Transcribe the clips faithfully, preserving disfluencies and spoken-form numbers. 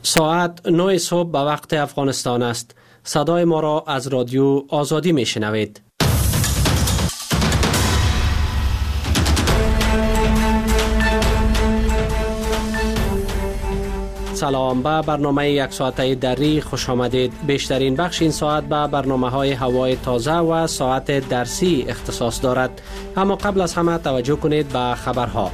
ساعت نه صبح به وقت افغانستان است. صدای ما را از رادیو آزادی می شنوید. سلام، به برنامه یک ساعته دری خوش آمدید. بیشترین بخش این ساعت به برنامه های هوای تازه و ساعت درسی اختصاص دارد. اما قبل از همه توجه کنید به خبرها.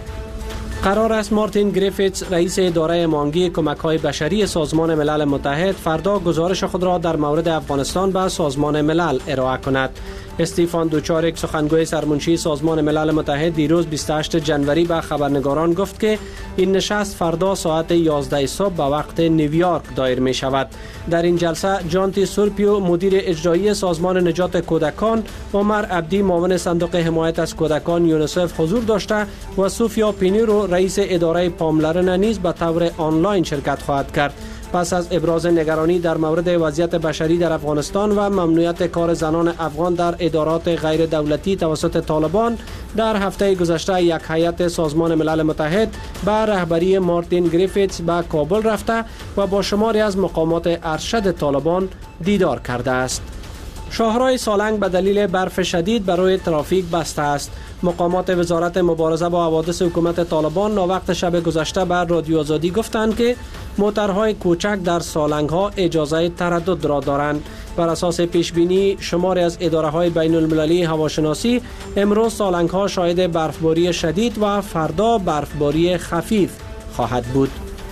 قرار است مارتین گریفیتس، رئیس اداره مانگی کمک‌های بشری سازمان ملل متحد، فردا گزارش خود را در مورد افغانستان به سازمان ملل ارائه کند. استیفان دوچاریک، سخنگوی سرمنشی سازمان ملل متحد، دیروز بیست و هشتم ژانویه به خبرنگاران گفت که این نشست فردا ساعت یازده صبح به وقت نیویورک دایر می شود. در این جلسه جانتی سورپیو، مدیر اجرایی سازمان نجات کودکان، عمر عبدی، معاون صندوق حمایت از کودکان یونیسف حضور داشته و سوفیا پینیرو، رئیس اداره پاملرنه نیز به طور آنلاین شرکت خواهد کرد. پس از ابراز نگرانی در مورد وضعیت بشری در افغانستان و ممنوعیت کار زنان افغان در ادارات غیر دولتی توسط طالبان، در هفته گذشته یک هیئت سازمان ملل متحد به رهبری مارتین گریفیتس به کابل رفته و با شماری از مقامات ارشد طالبان دیدار کرده است. شاهراه سالنگ به دلیل برف شدید برای ترافیک بسته است. مقامات وزارت مبارزه با حوادث حکومت طالبان ناوقت شب گذشته بر رادیو آزادی گفتند که موترهای کوچک در سالنگ ها اجازه تردد را دارند. بر اساس پیش بینی شماری از اداره های بین المللی هواشناسی، امروز سالنگ ها شاهد برفباری شدید و فردا برفباری خفیف خواهد بود.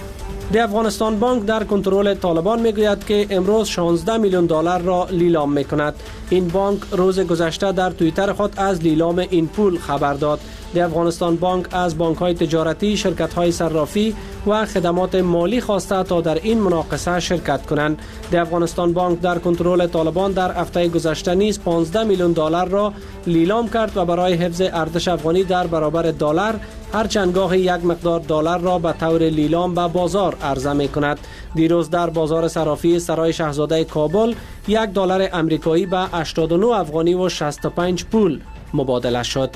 دی افغانستان بانک در کنترل طالبان میگوید که امروز شانزده میلیون دلار را لیلام میکند. این بانک روز گذشته در توییتر خود از لیلام این پول خبر داد. دی افغانستان بانک از بانک‌های تجارتی، شرکت‌های صرافی و خدمات مالی خواسته تا در این مناقصه شرکت کنند. دی افغانستان بانک در کنترل طالبان در هفته گذشته نیز پانزده میلیون دلار را لیلام کرد و برای حفظ ارزش افغانی در برابر دلار هر چندگاه یک مقدار دلار را به طور لیلام به بازار عرضه می کند. دیروز در بازار صرافی سرای شاهزاده کابل یک دلار امریکایی به هشتاد و نه افغانی و شصت و پنج پول مبادله شد.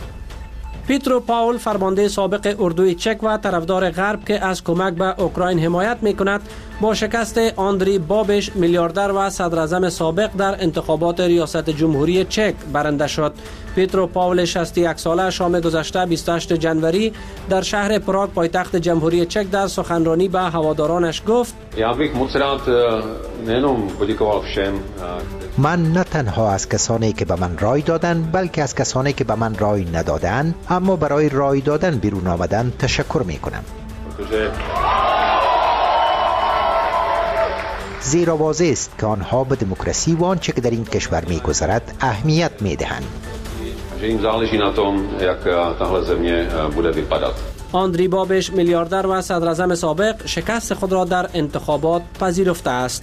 پیترو پاول، فرمانده سابق اردوی چک و طرفدار غرب که از کمک به اوکراین حمایت می کند، با شکست آندری بابش، میلیاردر و صدراعظم سابق، در انتخابات ریاست جمهوری چک برنده شد. پیترو پاول شصت و یک ساله شام گذشته بیست و هشتم ژانویه در شهر پراگ پایتخت جمهوری چک در سخنرانی به هوادارانش گفت: من نه تنها از کسانی که به من رای دادند بلکه از کسانی که به من رای ندادند اما برای رای دادن بیرون آمدن تشکر می کنم. زیرا واضح است که آنها به دموکراسی و آنچه که در این کشور می گذرد اهمیت می دهند. آندری بابش، میلیاردر و صدراعظم سابق، شکست خود را در انتخابات پذیرفته است.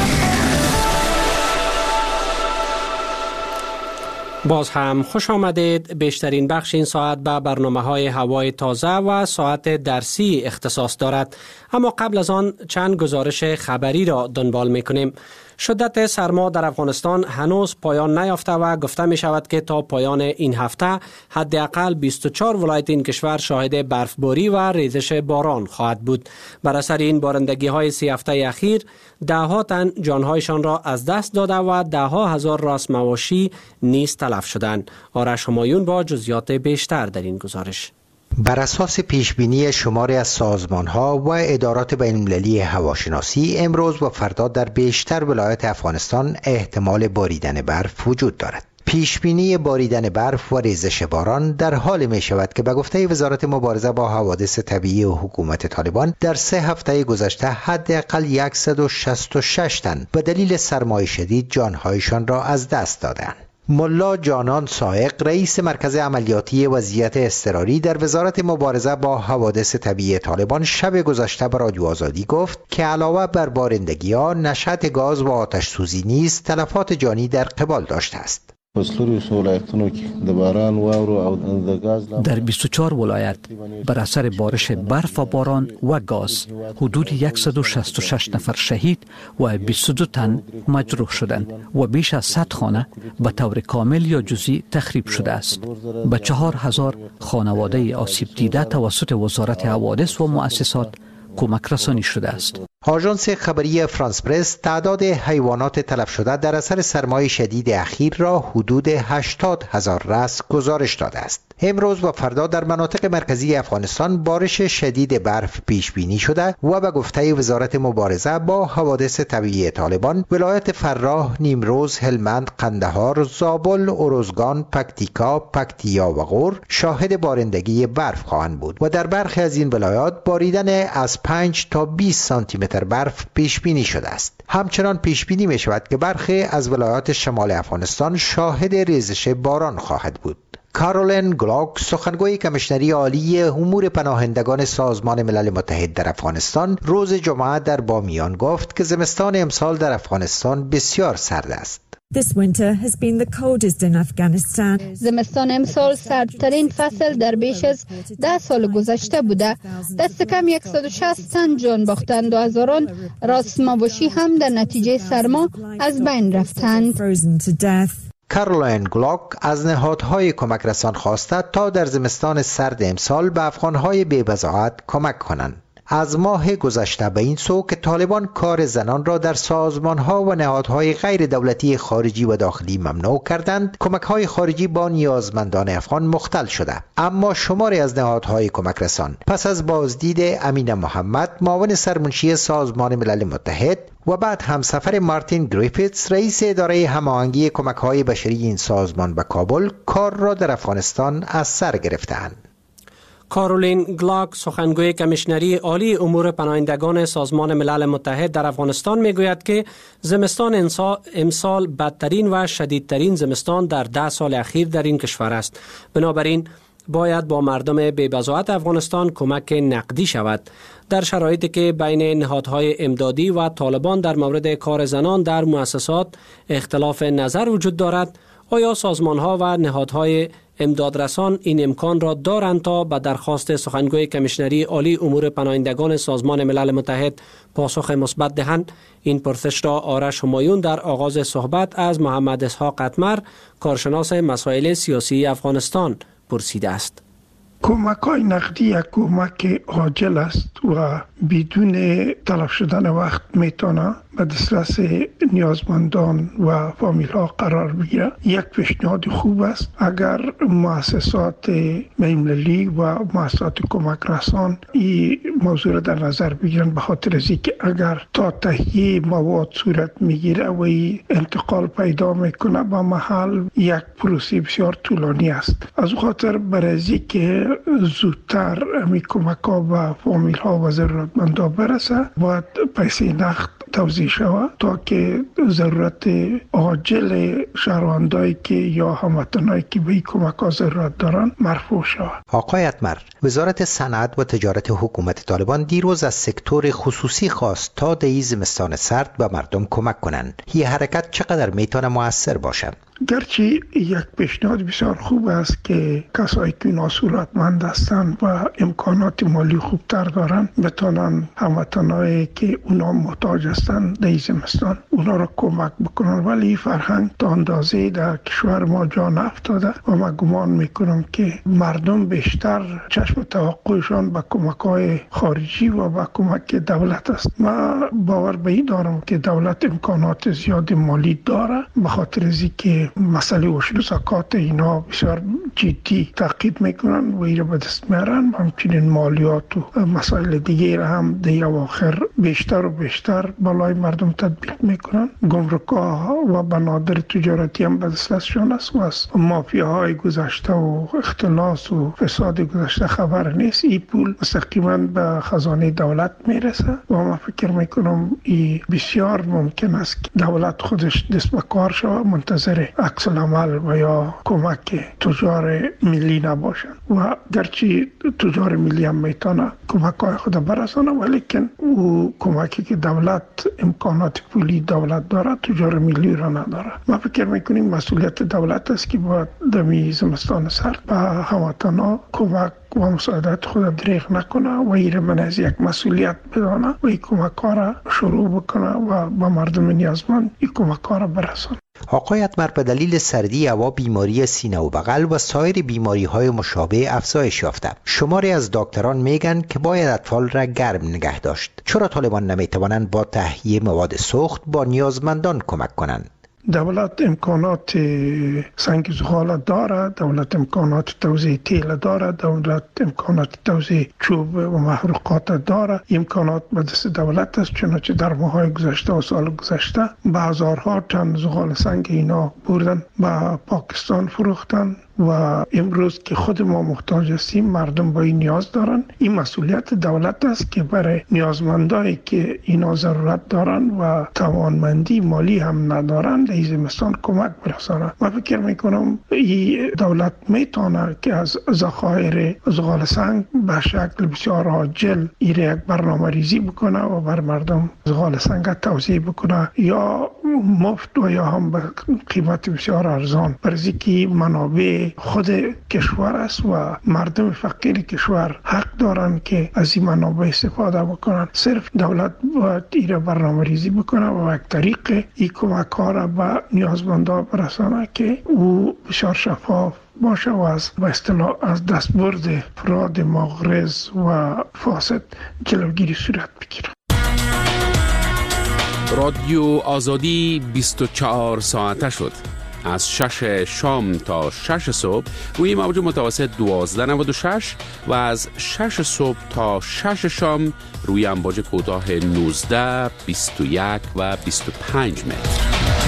باز هم خوش آمدید. بیشترین بخش این ساعت به برنامه های هوای تازه و ساعت درسی اختصاص دارد. اما قبل از آن چند گزارش خبری را دنبال می کنیم. شدت سرما در افغانستان هنوز پایان نیافته و گفته می شود که تا پایان این هفته حداقل بیست و چهار ولایت این کشور شاهد برفباری و ریزش باران خواهد بود. بر اثر این بارندگی های سی هفته اخیر ده ها تن جانهایشان را از دست داده و ده ها هزار راس مواشی نیز تلف شدند. آرش همایون با جزئیات بیشتر در این گزارش. بر اساس پیشبینی شماری از سازمان‌ها و ادارات بین‌المللی هواشناسی، امروز و فردا در بیشتر ولایات افغانستان احتمال باریدن برف وجود دارد. پیشبینی باریدن برف و ریزش باران در حال می شود که به گفته وزارت مبارزه با حوادث طبیعی و حکومت طالبان در سه هفته گذشته حداقل صد و شصت و شش تن به دلیل سرمای شدید جانهایشان را از دست دادند. ملا جانان سائق، رئیس مرکز عملیاتی وضعیت اضطراری در وزارت مبارزه با حوادث طبیعی طالبان، شب گذشته به رادیو آزادی گفت که علاوه بر بارندگی‌ها، نشأت گاز و آتش سوزی نیز تلفات جانی در قبال داشته است. در بیست و چهار ولایت بر اثر بارش برف و باران و گاز حدود صد و شصت و شش نفر شهید و بیست و دو تن مجروح شدند و بیش از صد خانه به طور کامل یا جزئی تخریب شده است. به چهار هزار خانواده آسیب دیده توسط وزارت حوادث و مؤسسات کمک رسانی شده است. آژانس خبری فرانس پرس تعداد حیوانات تلف شده در اثر سرمای شدید اخیر را حدود هشتاد هزار رأس گزارش داده است. امروز و فردا در مناطق مرکزی افغانستان بارش شدید برف پیش بینی شده و به گفته وزارت مبارزه با حوادث طبیعی طالبان، ولایت فراه، نیمروز، هلمند، قندهار، زابل، ارزگان، پکتیکا، پکتیا و غور شاهد بارندگی برف خواهند بود و در برخی از این ولایات باریدن از پنج تا بیست سانتی متر برف پیش بینی شده است. همچنان پیش بینی می شود که برخی از ولایات شمال افغانستان شاهد ریزش باران خواهد بود. کارولین گلاک، سخنگوی کمیشنری عالی امور پناهندگان سازمان ملل متحد در افغانستان، روز جمعه در بامیان گفت که زمستان امسال در افغانستان بسیار سرد است. زمستان امسال سردترین فصل در بیش از ده سال گذشته بوده. دست کم صد و شصت تن جان باختند و هزاران راستماوشی هم در نتیجه سرما از بین رفتند. کارولین گلاک از نهادهای کمک رسان خواسته تا در زمستان سرد امسال به افغانهای بی‌بضاعت کمک کنند. از ماه گذشته به این سو که طالبان کار زنان را در سازمانها و نهادهای غیر دولتی خارجی و داخلی ممنوع کردند، کمک‌های خارجی با نیازمندان افغان مختل شده. اما شماری از نهادهای کمک رسان پس از بازدید امین محمد، معاون سرمنشی سازمان ملل متحد، و بعد همسفر مارتین گریفیتس، رئیس اداره هماهنگی کمک‌های بشری این سازمان به کابل، کار را در افغانستان از سر گرفتند. کارولین گلاک، سخنگوی کمیشنری عالی امور پناهندگان سازمان ملل متحد در افغانستان، میگوید که زمستان امسال بدترین و شدیدترین زمستان در ده سال اخیر در این کشور است. بنابراین باید با مردم بی‌بضاعت افغانستان کمک نقدی شود. در شرایطی که بین نهادهای امدادی و طالبان در مورد کار زنان در مؤسسات اختلاف نظر وجود دارد، آیا سازمان‌ها و نهادهای امدادرسان این امکان را دارند تا به درخواست سخنگوی کمیشنری عالی امور پناهندگان سازمان ملل متحد پاسخ مثبت دهند؟ این پرسش را آرش همایون در آغاز صحبت از محمد اسحاق اتمر، کارشناس مسائل سیاسی افغانستان، پرسیده است. کمک های نقدی یک کمک عاجل است و بدون تلف شدن وقت میتونه به دسترس نیازمندان و فامیل ها قرار بگیره. یک پیشنهاد خوب است اگر مؤسسات بین‌المللی و مؤسسات کمک رسان این موضوع را در نظر بگیرن، به خاطر از اینکه اگر تا تهیه مواد صورت میگیره و انتقال پیدا میکنه به محل، یک پروسه بسیار طولانی است. از خاطر برای که زودتر می کمک ها و فامیل ها و ضرورتمندان برسه، باید پیسه نقد توزیع شود تا که ضرورت عاجل شهروندایی که یا هموطنایی که به این کمک ها ضرورت دارن مرفوع شود. آقای اتمر، وزارت صنعت و تجارت حکومت طالبان دیروز از سکتور خصوصی خواست تا در این زمستان سرد به مردم کمک کنند. این حرکت چقدر میتونه مؤثر باشد؟ گرچه یک پیشنهاد بسیار خوب است که کسایی که ناصورتمند هستند و امکانات مالی خوبتر دارند بتانند هموطنایی که اونا محتاج هستند در این زمستان اونا را کمک بکنن، ولی فرهنگ تا اندازه در کشور ما جا نفتاده و من گمان میکنم که مردم بیشتر چشم توقعشان به کمک‌های خارجی و به کمک دولت است. من باور به این دارم که دولت امکانات زیاد مالی داره، به خاطر از اینکه مسئله عشر و زکات اینا بسیار جدی تعقیب میکنن و ایره به دست میارن. همچنین مالیات و مسائل دیگه را هم در اواخر بیشتر و بیشتر بالای مردم تطبیق میکنن. گمرک‌ها و بنادر تجارتی هم به دستشان است و از مافیاهای گذشته و اختلاس و فساد گذشته خبر نیست. این پول مستقیما به خزانه دولت میرسه و من فکر میکنم این بسیار ممکن است که دولت خودش دست به کار شود، منتظر عکس العمل و یا کمک تجار ملی نباشن. و گرچه تجار ملی هم میتونه کمک های خود برسانه، ولی که او کمکی که دولت امکانات پولی دولت داره تجار ملی را نداره. ما فکر میکنیم مسئولیت دولت است که باید دمی زمستان سرد به هموطنان کمک و مساعدت خود دریغ نکنه و ایره من از یک مسئولیت بدانه و این کمک ها را شروع بکنه و با مردم نیازمند این کمک ها را برسانه. آقای اتمر به دلیل سردی هوا، بیماری سینه و بغل و سایر بیماری های مشابه افزایش یافته. شماری از دکتران میگن که باید اطفال را گرم نگه داشت. چرا طالبان نمیتوانند با تهیه مواد سوخت با نیازمندان کمک کنند؟ دولت امکانات سنگ زغال دارد، دولت امکانات توزیع تیل دارد، دولت امکانات توزیع چوب و محروقات دارد. امکانات به دست دولت است، چنانچه در ماهای گذشته و سال گذشته بازارها تن زغال سنگ اینا بردن به پاکستان فروختن و امروز که خود ما محتاج هستیم، مردم با این نیاز دارن. این مسئولیت دولت است که برای نیازمندایی که اینا ضرورت دارن و توانمندی مالی هم ندارن در زمستان کمک برسانه. من فکر میکنم این دولت میتونه که از ذخایر زغال سنگ به شکل بسیار عاجل این یک برنامه ریزی بکنه و بر مردم زغال سنگ توزیع بکنه، یا مفت و یا هم به قیمت بسیار ارزان، برای که منابع خود کشور است و مردم فقیر کشور حق دارن که از این منابع استفاده بکنن. صرف دولت باید این برنامه ریزی بکنه و یک طریق این کمک ها را به نیازمندان برسانه که او بسیار شفاف باشه و از به اصطلاح از دستبرد فراد مغرض و فاسد جلوگیری صورت بگیره. رادیو آزادی بیست و چهار ساعته شد. از شش شام تا شش صبح روی موج متوسط دوازده نود و شش و از شش صبح تا شش شام روی امواج کوتاه نوزده، بیست و یک و بیست و پنج متر.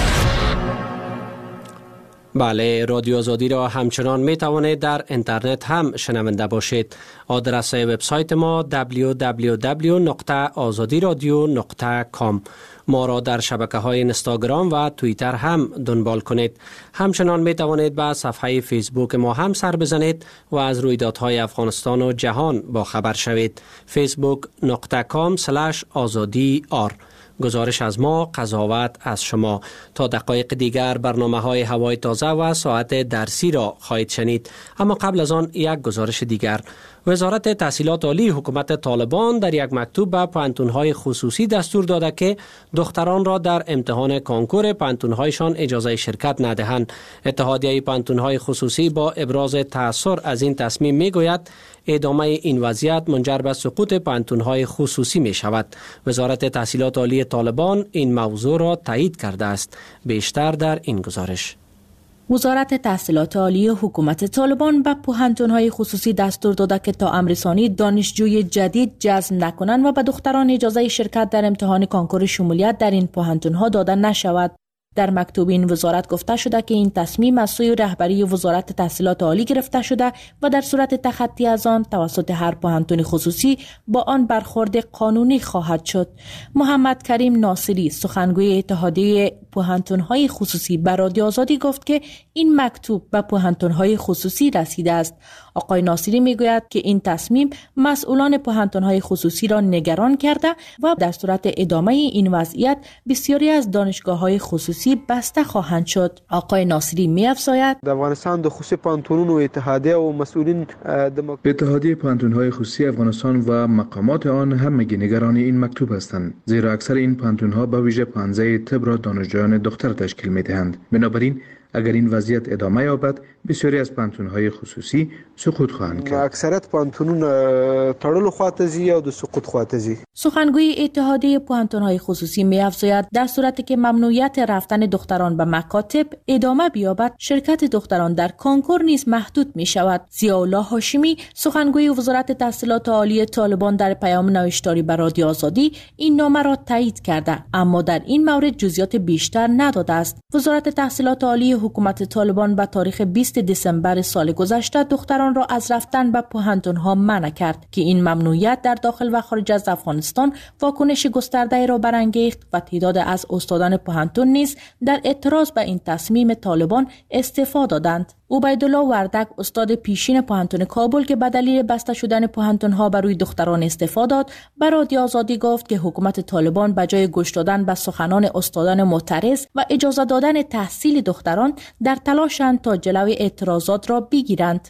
بله، رادیو آزادی را همچنان می توانید در اینترنت هم شنونده باشید. آدرس وبسایت ما دبلیو دبلیو دبلیو نقطه آزادی رادیو نقطه کام. ما را در شبکه های اینستاگرام و توییتر هم دنبال کنید. همچنان می توانید به صفحه فیسبوک ما هم سر بزنید و از رویدادهای افغانستان و جهان با خبر شوید. فیسبوک نقطه کام سلش آزادی آر. گزارش از ما، قضاوت از شما. تا دقایق دیگر برنامه های هوای تازه و ساعت درسی را خواهید شنید. اما قبل از آن یک گزارش دیگر. وزارت تحصیلات عالی حکومت طالبان در یک مکتوب به پانتون‌های خصوصی دستور داده که دختران را در امتحان کنکور پانتون‌هایشان اجازه شرکت ندهند. اتحادیه پانتون‌های خصوصی با ابراز تأثر از این تصمیم می‌گوید ادامه این وضعیت منجر به سقوط پانتون‌های خصوصی می‌شود. وزارت تحصیلات عالی طالبان این موضوع را تایید کرده است. بیشتر در این گزارش. وزارت تحصیلات عالی حکومت طالبان به پوهنتون‌های خصوصی دستور داده که تا امررسانی دانشجوی جدید جذب نکنند و به دختران اجازه شرکت در امتحان کنکور شمولیت در این پوهنتون‌ها داده نشود. در مکتوب این وزارت گفته شده که این تصمیم از سوی رهبری وزارت تحصیلات عالی گرفته شده و در صورت تخطی از آن توسط هر پوهنتون خصوصی با آن برخورد قانونی خواهد شد. محمد کریم ناصری، سخنگوی اتحادیه پوهنتون‌های خصوصی، به رادیو آزادی گفت که این مکتوب به پوهنتون‌های خصوصی رسیده است. آقای ناصری میگوید که این تصمیم مسئولان پوهنتون‌های خصوصی را نگران کرده و در صورت ادامه این وضعیت بسیاری از دانشگاه‌های خصوصی بسته خواهند شد. آقای ناصری می‌افزاید: در افغانستان د خصوصي پوهنتونونو اتحادیه و مسئولین اتحادیه پوهنتون‌های خصوصی افغانستان و مقامات آن همگی نگران این مکتوب هستند، زیرا اکثر این پوهنتون‌ها به ویژه پانزه طب را دانشجویان دختر تشکیل می‌دهند. بنابراین اگر این وضعیت ادامه یابد، بسیاری از پوهنتون‌های خصوصی سقوط خواهند کرد. اکثریت پوهنتونونه تړلو خواته ځي او د سقوط خواته ځي. سخنگوی اتحادیه پوهنتون‌های خصوصی می‌افزاید در صورتی که ممنوعیت رفتن دختران به مکاتب ادامه بیابد، شرکت دختران در کنکور نیز محدود می‌شود. ضیاءالله هاشمی، سخنگوی وزارت تحصیلات عالی طالبان، در پیام نوشتاری به رادیو آزادی این نامه را تایید کرده، اما در این مورد جزئیات بیشتر نداده است. وزارت تحصیلات عالی حکومت طالبان به تاریخ بیست دسامبر سال گذشته دختران را از رفتن به پوهنتون‌ها منع کرد که این ممنوعیت در داخل و خارج از افغانستان واکنش گسترده را برانگیخت و تعداد از استادان پوهنتون نیز در اعتراض به این تصمیم طالبان استعفا دادند. عبیدالله وردک، استاد پیشین پوهنتون کابل که به دلیل بسته شدن پوهنتون‌ها بر روی دختران استعفا داد، به رادیو آزادی گفت که حکومت طالبان به جای گوش دادن به سخنان استادان معترض و اجازه دادن تحصیل دختران، در تلاشند تا جلوی اعتراضات را بگیرند.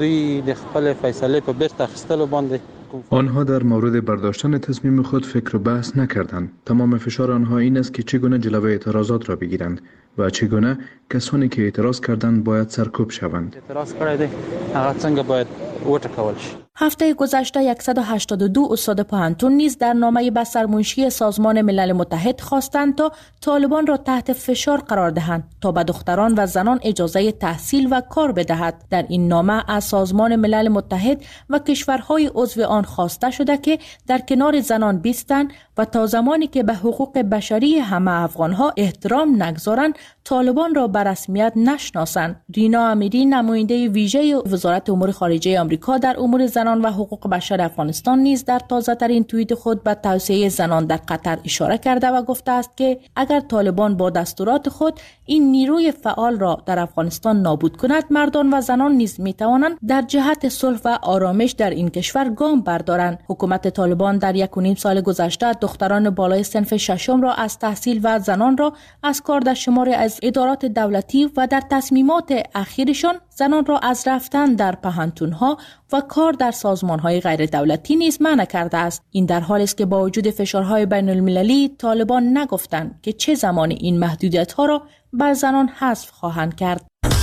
آنها در مورد برداشتن تصمیم خود فکر و بحث نکردند. تمام فشار آنها این است که چگونه جلوی اعتراضات را بگیرند. و چگونه کسانی که اعتراض کردند باید سرکوب شوند. اعتراض کردند هغه څنګه باید وټکول شي. هفته گذشته صد و هشتاد و دو استاد پوهنتون نیز در نامه به سرمنشی سازمان ملل متحد خواستند تا طالبان را تحت فشار قرار دهند تا به دختران و زنان اجازه تحصیل و کار بدهد. در این نامه از سازمان ملل متحد و کشورهای عضو آن خواسته شده که در کنار زنان بیستند و تا زمانی که به حقوق بشری همه افغانها احترام نگذارند طالبان را به رسمیت نشناسند. رینا امیری نماینده ویژه وزارت امور خارجه آمریکا در امور زنان و حقوق بشر افغانستان نیز در تازه ترین توییت خود به توسعه زنان در قطر اشاره کرده و گفته است که اگر طالبان با دستورات خود این نیروی فعال را در افغانستان نابود کند، مردان و زنان نیز می توانند در جهت صلح و آرامش در این کشور گام بردارند. حکومت طالبان در یک و نیم سال گذشته دختران بالای صنف ششم را از تحصیل و زنان را از کار در شماری از ادارات دولتی و در تصمیمات اخیرشان زنان را از رفتن در پوهنتون‌ها و کار در سازمان‌های غیر دولتی نیز منع کرده است. این در حالی است که با وجود فشارهای بین المللی طالبان نگفتند که چه زمان این محدودیت‌ها را بر زنان حذف خواهند کرد.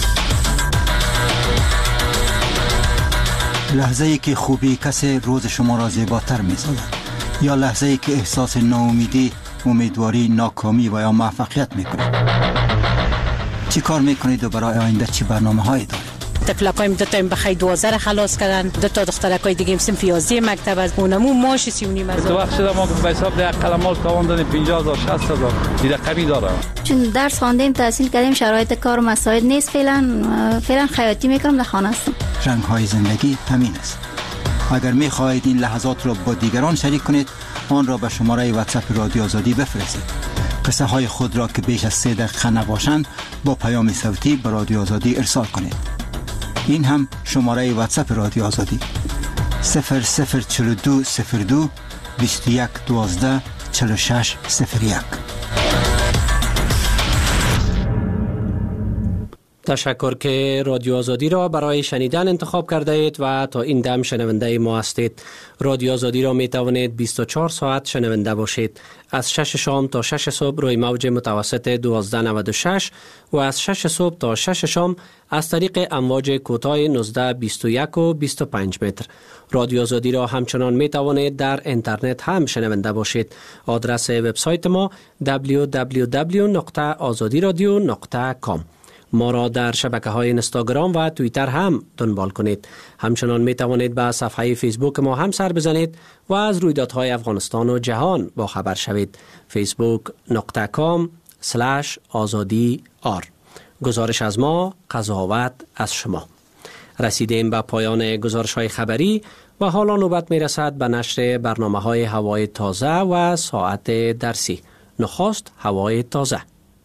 لحظه‌ای که خوبی کسی روز شما را زیباتر می‌سازد یا لحظه‌ای که احساس ناامیدی، امیدواری، ناکامی و یا موفقیت می‌کنید. چی کار می‌کنید و برای آینده چی برنامه‌هایی دارید؟ تفلکایم دو تا بخای دوازده خلاص کردن، دو تا دخترکای دیگه هم صنف یازده مکتب از اونمو ماش سی و نیم هزار. تو وقت شده ما به حساب ده قلمال تاوان دادیم پنجاه هزار شصت هزار دیگه کمی داره. چون درس خواندیم تحصیل کردیم شرایط کار و مساعد نیست، فعلا فعلا خیاطی میکنم در خانه هستم. رنگ‌های زندگی همین است. اگر می‌خواهید این لحظات را با دیگران شریک کنید، آن را به شماره واتساپ رادیو آزادی بفرستید. قصه های خود را که بیش از سه دقیقه نباشند با پیام صوتی به رادیو آزادی ارسال کنید. این هم شماره واتساپ رادیو آزادی صفر صفر چهل و دو صفر دو بیست و یک دوازده چهل و شش صفر یک. تشکر که رادیو آزادی را برای شنیدن انتخاب کرده اید و تا این دم شنونده ما هستید. رادیو آزادی را می توانید بیست و چهار ساعت شنونده باشید. از شش شام تا شش صبح روی موج متوسط دوازده نود و شش و از شش صبح تا شش شام از طریق امواج کوتاه نوزده بیست و یک و بیست و پنج متر. رادیو آزادی را همچنان می توانید در اینترنت هم شنونده باشید. آدرس وبسایت ما دبلیو دبلیو دبلیو نقطه آزادی رادیو نقطه کام. ما را در شبکه های اینستاگرام و توییتر هم دنبال کنید. همچنان می توانید به صفحه فیسبوک ما هم سر بزنید و از رویدادهای افغانستان و جهان با خبر شوید. فیسبوک نقطه کام سلش آزادی آر. گزارش از ما، قضاوت از شما. رسیدیم به پایان گزارش های خبری و حالا نوبت می رسد به نشر برنامه های هوای تازه و ساعت درسی. نخست هوای تازه.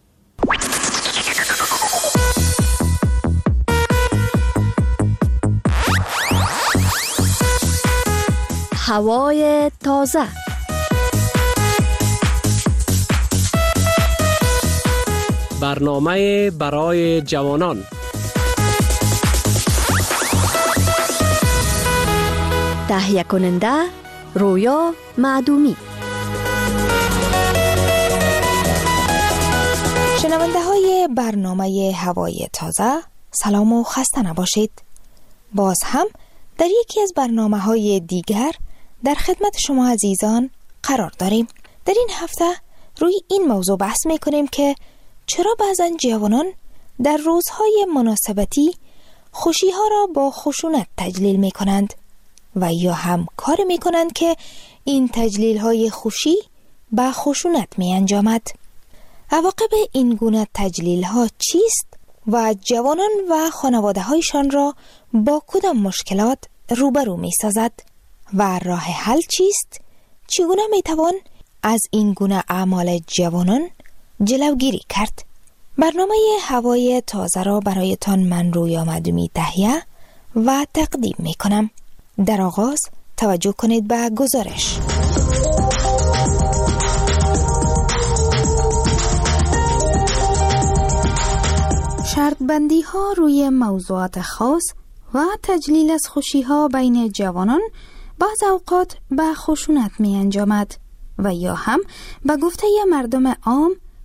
هوای تازه. برنامه برای جوانان. تهیه کننده رویا معدومی. شنونده های برنامه هوای تازه، سلام و خسته نباشید. باز هم در یکی از برنامه های دیگر در خدمت شما عزیزان قرار داریم. در این هفته روی این موضوع بحث می کنیم که چرا بعضا جوانان در روزهای مناسبتی خوشی ها را با خشونت تجلیل می کنند و یا هم کار می کنند که این تجلیل های خوشی با خشونت می انجامد. عواقب این گونه تجلیل ها چیست و جوانان و خانواده هایشان را با کدام مشکلات روبرو می سازد و راه حل چیست؟ چگونه می توان از این گونه اعمال جوانان جلوگیری کرد؟ برنامه هوای تازه را برایتان من رویا معدومی تهیه و تقدیم می کنم. در آغاز توجه کنید به گزارش. شرط بندی ها روی موضوعات خاص و تجلیل از خوشی ها بین جوانان بعض اوقات به خشونت می انجامد و یا هم به گفته مردم عام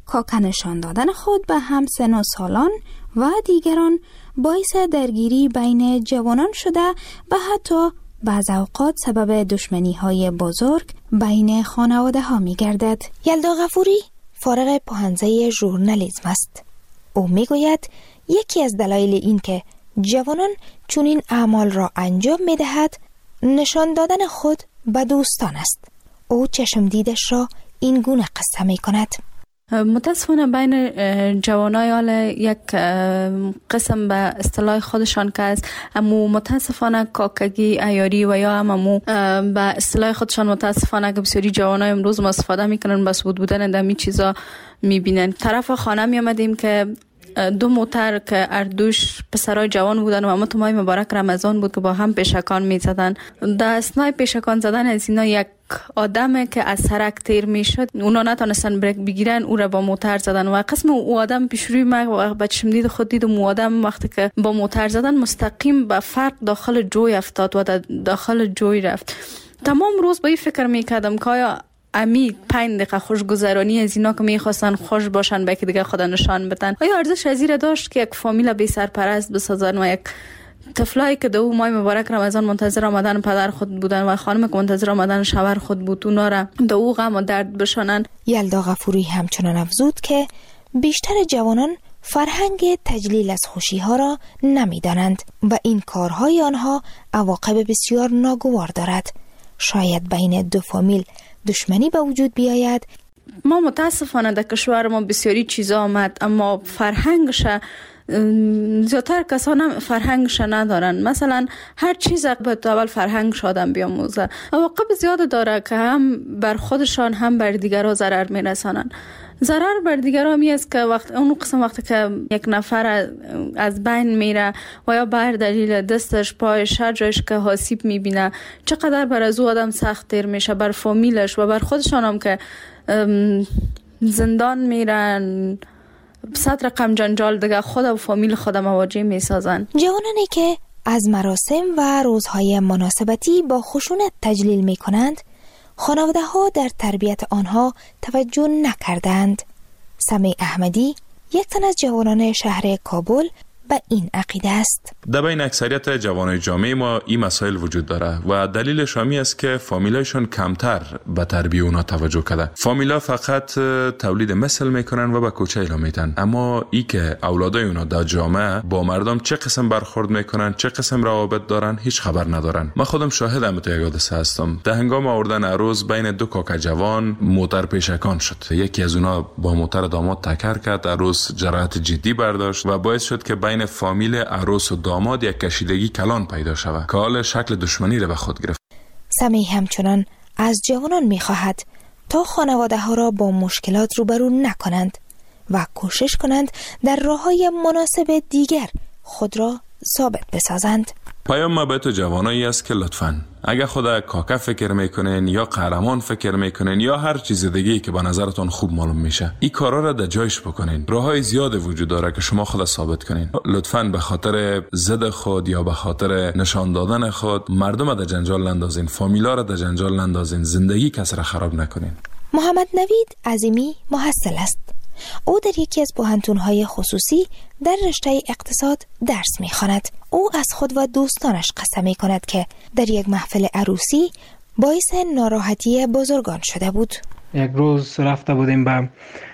کاکا نشان دادن خود به همسن و سالان و دیگران باعث درگیری بین جوانان شده و حتی بعض اوقات سبب دشمنی های بزرگ بین خانواده ها می گردد. یلدا غفوری فارغ پوهنځی ژورنالیسم است. او می گوید یکی از دلایل این که جوانان چنین اعمال را انجام می دهد نشان دادن خود به دوستان است. او چشم دیدش را این گونه قصه می کند. متاسفانه بین جوانای حال یک قسم به اصطلاح خودشان که است، اما متاسفانه کاکگی عیاری و یا هم امو به اصطلاح خودشان متاسفانه که بسیاری جوانای امروز ما استفاده میکنن بس بود بودن دمی چیزا میبینن. طرف خانه میامدیم که دو موتر که اردوش پسرای جوان بودن و امت ماه مبارک رمضان بود که با هم پیشکان میزدن. در اثنای پیشکان زدن از اینا یک آدمه که از سرک تیر میشد، اونا نتونستن بریک بگیرن، او را با موتر زدن و قسم او آدم پیش روی ما بچم دید خود دید و آدم وقتی که با موتر زدن مستقیم به فرق داخل جوی افتاد و داخل جوی رفت. تمام روز با این فکر میکردم که آیا امی پنج دقیقه خوشگذرانی از اینا که میخواستن خوش باشن به که دیگه خدا نشان بدن، آیا ارزش از این داشت که یک فامیل بی سرپرست بسازن و یک طفلایی که دو ماه مبارک رمضان منتظر آمدن پدر خود بودن و خانم که منتظر آمدن شوهر خود بود اونا را دو غم و درد بشانن؟ یلدا غفوری همچنان افزود که بیشتر جوانان فرهنگ تجلیل از خوشی ها را نمیدانند و این کارهای آنها عواقب بسیار ناگوار دارد. شاید بین دو فامیل دشمنی به وجود بیاید. ما متاسفانه در کشور ما بسیاری چیزا آمد اما فرهنگش زیادتر کسان فرهنگش ندارن. مثلا هر چیز باید اول فرهنگش آدم بیاموزه. عواقب زیاد داره که هم بر خودشان هم بر دیگرها ضرر میرسانن. ضرر بر دیگرها می است که وقت اون قسم وقتی که یک نفر از بین میره و یا بر دلیل دستش پایش هر جایش که آسیب میبینه چقدر بر از او آدم سخت تیر میشه، بر فامیلش و بر خودشان هم که زندان میرن، صد رقم جنجال دیگه خود و فامیل خود مواجه میسازن. جوانانی که از مراسم و روزهای مناسبتی با خشونت تجلیل میکنند خانواده ها در تربیت آنها توجه نکردند. سمی احمدی یک تن از جوانان شهر کابل به این عقیده است. در بین اکثریت جوانای جامعه ما این مسائل وجود داره و دلیلش همی است که فامیلایشون کمتر به تربیت اونا توجه کرده. فامیلا فقط تولید مثل میکنن و به کوچه اعلام میدن، اما ای که اولادای اونا در جامعه با مردم چه قسم برخورد میکنن، چه قسم روابط دارن هیچ خبر ندارن. من خودم شاهدم تو یک حادثه هستم. در هنگام آوردن عروس بین دو کاکا جوان موتر پیشکان شد. یکی از اونا با موتر داماد تکر کرد، عروس جراحت جدی برداشت و باعث شد که بین فامیل عروس و داماد یک کشیدگی کلان پیدا شود که حال شکل دشمنی را به خود گرفت. سمی همچنان از جوانان می‌خواهد تا خانواده ها را با مشکلات روبرو نکنند و کوشش کنند در راه‌های مناسب دیگر خود را ثابت بسازند. پیام ما به تو جوانایی است که لطفاً اگر خدا کاکا فکر میکنین یا قهرمان فکر میکنین یا هر چیز دیگه‌ای که به نظرتون خوب معلوم میشه، این کارا را در جایش بکنین. راههای زیاد وجود داره که شما خود ثابت کنین. لطفاً به خاطر ضد خود یا به خاطر نشان دادن خود مردم را در جنجال نندازین، فامیلا را در جنجال نندازین، زندگی کس را خراب نکنین. محمد نوید عظیمی محصل است. او در یکی از پوهنتون‌های خصوصی در رشته اقتصاد درس می‌خواند. او از خود و دوستانش قسم می‌کند که در یک محفل عروسی باعث ناراحتی بزرگان شده بود. یک روز رفته بودیم به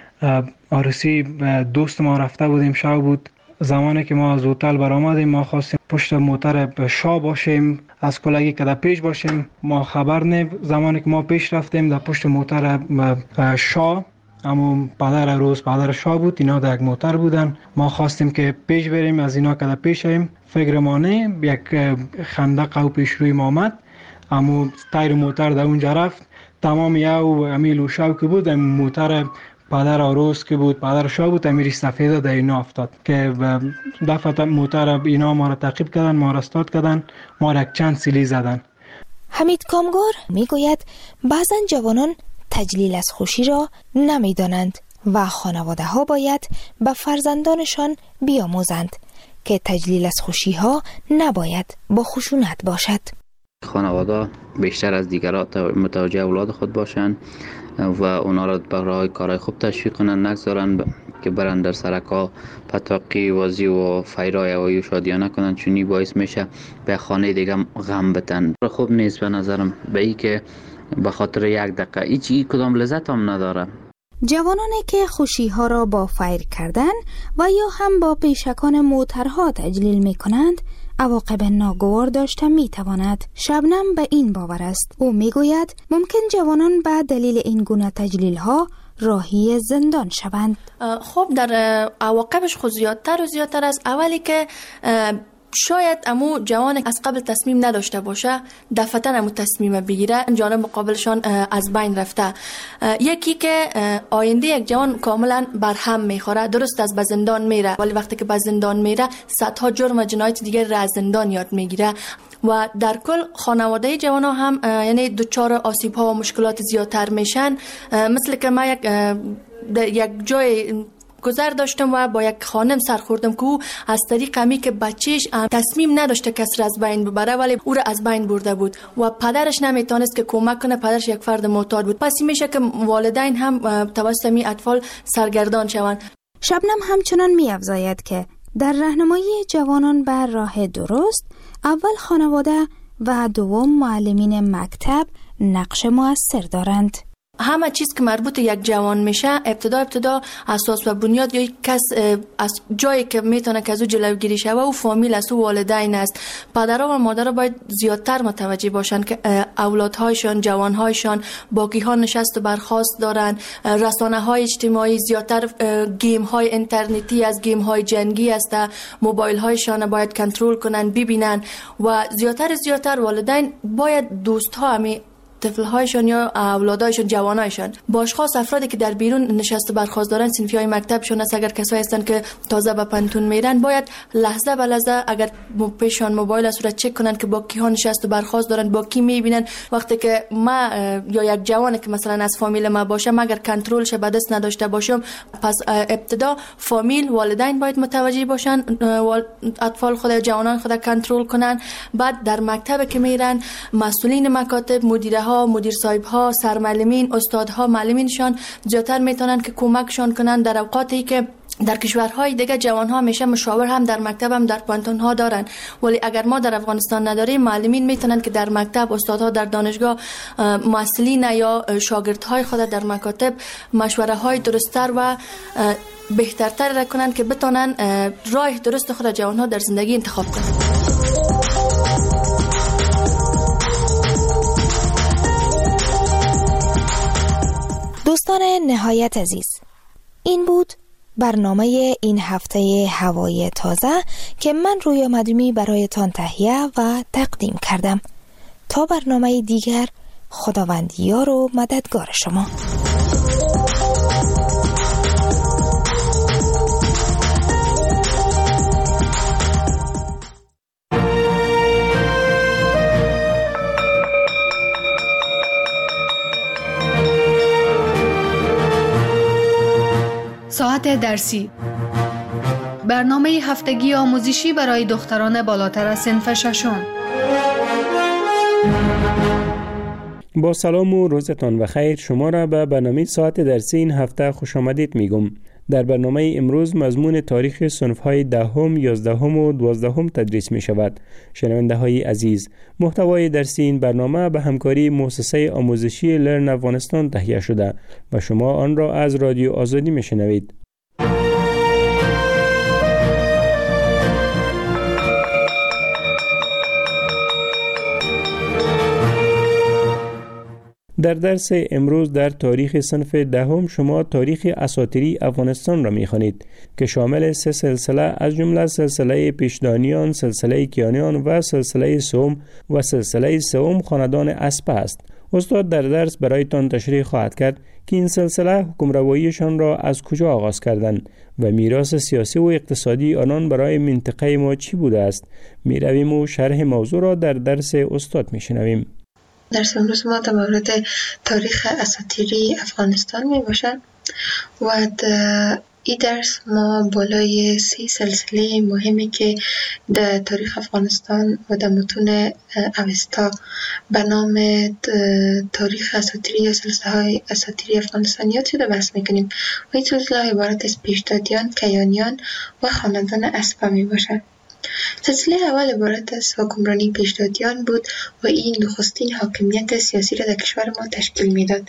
عروسی دوست ما، رفته بودیم شب بود. زمانی که ما از هتل برآمدیم ما خواستیم پشت موتر شاه باشیم، از کلگی که در پیش باشیم. ما خبر نه. زمانی که ما پیش رفتیم در پشت موتر شاه، اما پدر عروس پدر شاه بود، اینا در یک موتر بودن. ما خواستیم که پیش بریم، از اینا که در پیش ایم فکر ما نه یک خندق او پیش روی ما آمد، اما تایر موتر در اونجا رفت. تمام یو امیل و شو که بود موتر پدر عروس که بود پدر شاه بود امیری سفیده در اینا افتاد که دفعه موتر اینا ما را تعقیب کردن، ما را استاد کردن، ما را یک چند سیلی زدن. حمید کامگار میگوید بعضا جوانان تجلیل از خوشی را نمیدانند و خانواده ها باید به فرزندانشان بیاموزند که تجلیل از خوشی ها نباید با خشونت باشد. خانواده بیشتر از دیگران متوجه اولاد خود باشند و اونا را برای کارهای خوب تشویق کنند، نگذارن که برن در سرکا پتاقی وازی و فیرای و شادیانه کنند، چونی باعث میشه به خانه دیگه غم بتن. خوب نیست به نظرم، به ای که به خاطر یک دقیقه هیچ کدام لذت هم نداره. جوانانی که خوشی ها را با فیر کردن و یا هم با پیشکان موترها تجلیل می کنند عواقب ناگوار داشته می تواند. شبنم به این باور است. او می گوید ممکن جوانان به دلیل این گونه تجلیل ها راهی زندان شوند. خب در عواقبش خود زیادتر و زیادتر است. اولی که شاید امو جوان از قبل تصمیم نداشته باشه دفعتاً امو تصمیم بگیره، جانب مقابلشان از بین رفته. یکی که آینده یک جوان کاملا برهم میخوره، درست از به زندان میره ولی وقتی که به زندان میره صدها جرم و جنایت دیگر را از زندان یاد میگیره و در کل خانواده جوان ها هم یعنی دچار آسیب ها و مشکلات زیادتر میشن. مثل که ما یک یک جای گذر داشتم و با یک خانم سر خوردم که او از طریق همی که بچهش تصمیم نداشته کسی را از بین ببره ولی او را از بین برده بود و پدرش نمیتونست که کمک کنه، پدرش یک فرد معتاد بود. پس میشه که والدین هم توسط می اطفال سرگردان شوند. شبنم همچنان می‌افزاید که در راهنمایی جوانان بر راه درست اول خانواده و دوم معلمین مکتب نقش مؤثر دارند. همه چیز که مربوط یک جوان میشه ابتدا ابتدا اساس و بنیاد یا یک کس از جایی که میتونه که از او جلوگیری شوه و فامیل است و والدین است. پدرها و مادرها باید زیادتر متوجه باشن که اولادهایشان، جوانهایشان باقی ها نشست و برخاست دارن. رسانه های اجتماعی زیادتر گیم های اینترنتی از گیم های جنگی است، موبایل هایشان باید کنترل کنن ببینن و زیادتر زیادتر والدین باید دوست ها همی طفل‌هایشان یا اولادایشان، جوانایشان با اشخاص افرادی که در بیرون نشست برخاست دارن، صنفی‌های مکتبشون است، اگر کسایی هستن که تازه به پنتون میرن باید لحظه به لحظه اگر پیشان موبایل است را چک کنن که با کی ها نشست برخاست دارن، با کی میبینن. وقتی که ما یا یک جوانی که مثلا از فامیل ما باشه اگر کنترل شه به دست نداشته باشم، پس ابتدا فامیل، والدین باید متوجه باشن، اطفال خود، جوانان خود کنترل کنن. بعد در مکتب که میرن مسئولین مکاتب، مدیرها، مدیر صاحب ها، سرمعلمین، استادها، معلمینشان زیادتر میتونن که کمکشان کنن در اوقاتی که در کشورهای دیگه جوان ها میشه مشاور هم در مکتب هم در پانتون ها دارن، ولی اگر ما در افغانستان نداریم معلمین میتونن که در مکتب، استادها در دانشگاه، مسئولین یا شاگردهای خود در مکاتب مشوره های درست‌تر و بهترتر را کنن که بتونن راه درست خود جوان ها در زندگی انتخاب کنن. دوستان نهایت عزیز، این بود برنامه این هفته هوای تازه که من رویا مدومی برایتان تهیه و تقدیم کردم. تا برنامه دیگر، خداوند یار و مددگار شما. ساعت درسی، برنامه هفتگی آموزشی برای دختران بالاتر از صنف ششم. با سلام و روزتان بخیر. شما را به برنامه ساعت درسی این هفته خوش آمدید میگم. در برنامه امروز مضمون تاریخ صنف‌های دهم، یازدهم و دوازدهم تدریس می شود. شنونده های عزیز، محتوای درسی این برنامه به همکاری مؤسسه آموزشی لرن افغانستان تهیه شده و شما آن را از رادیو آزادی می شنوید. در درس امروز در تاریخ صنف دهم شما تاریخ اساطیری افغانستان را می‌خوانید که شامل سه سلسله از جمله سلسله پیشدانیان، سلسله کیانیان و سلسله سوم و سلسله سوم خاندان اسپه است. استاد در درس برایتان تشریح خواهد کرد که این سلسله حکمرواییشان را از کجا آغاز کردند و میراث سیاسی و اقتصادی آنان برای منطقه ما چی بوده است. می‌رویم و شرح موضوع را در درس استاد می‌شنویم. درس امروز ما در مورد تاریخ اساطیری افغانستان می باشد و این درس ما بالای سی سلسله مهمی که در تاریخ افغانستان و در متون اوستا به نام تاریخ اساطیری یا سلسله های اساطیری افغانستان یاد شده بحث میکنیم و این سلسله عبارت از پیشدادیان، کیانیان و خاندان اسپا می باشد. سلسله اول عبارت از حکمرانی پیشدادیان بود و این نخستین حاکمیت سیاسی را در کشور ما تشکیل میداد.